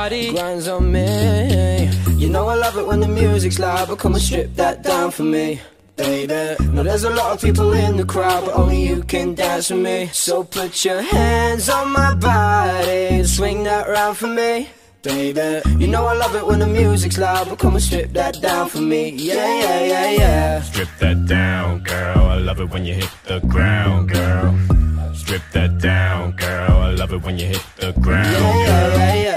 body grinds on me. You know I love it when the music's loud, but come and strip that down for me, baby. Now there's a lot of people in the crowd, but only you can dance with me. So put your hands on my body and swing that round for me, baby. You know I love it when the music's loud, but come and strip that down for me. Yeah, yeah, yeah, yeah. Strip that down, girl. I love it when you hit the ground, girl. Strip that down, girl. I love it when you hit the ground, yeah, girl. Yeah, yeah,